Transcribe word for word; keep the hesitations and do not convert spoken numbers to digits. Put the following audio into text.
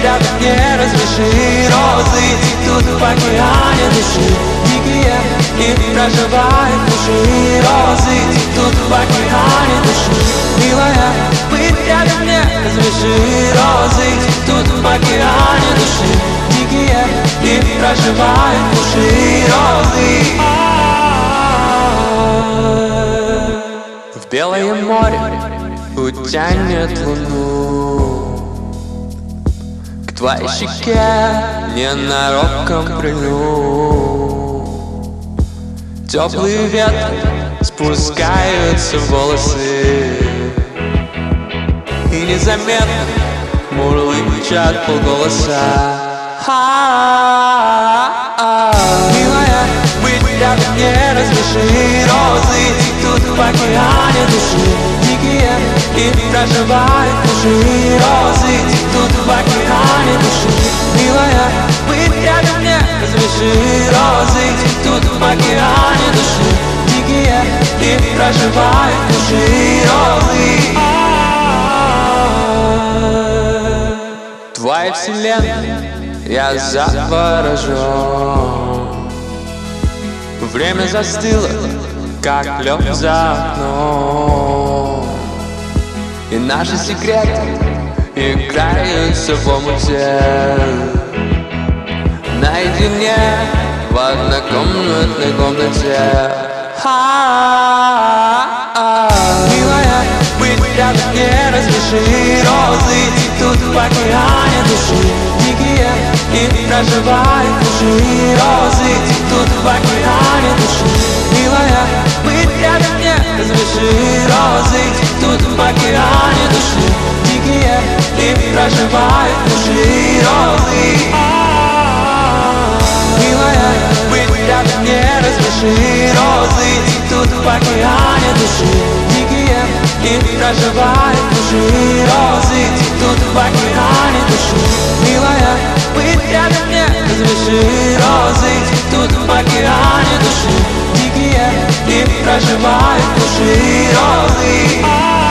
рядом, не разреши. Розы цветут в океане души, дикие и проживают души. Розы цветут в океане души, милая, быть рядом, не разреши. Розы цветут в океане души, дикие и проживают души. Розы в белое море утянет луну, к твоей щеке ненароком прильну. Теплые ветры спускаются в волосы, и незаметно мурлычат полголоса. Милая, быть рядом, не разреши. Розы цветут в океане души, дикие и проживают души. Розы цветут в океане души, милая, быть рядом, не разреши. Розы цветут в океане души, дикие и проживают души. Розы твоей вселенной я заворожен. Время застыло, как лед за окном, и наши секреты играются в омуте. Наедине в однокомнатной комнате. Милая, быть рядом, не разреши. Розы цветут в океане души, дикие и проживают души. Розы цветут в океане души, милая, быть рядом, не разреши. Розы цветут в океане души, дикие и проживают души. Розы милая, быть рядом, не разреши. Розы цветут в океане души, дикие и проживают души. Розы цветут в океане души, милая, быть рядом, не разреши. Розы цветут в океане души, дикие и проживают души. Розы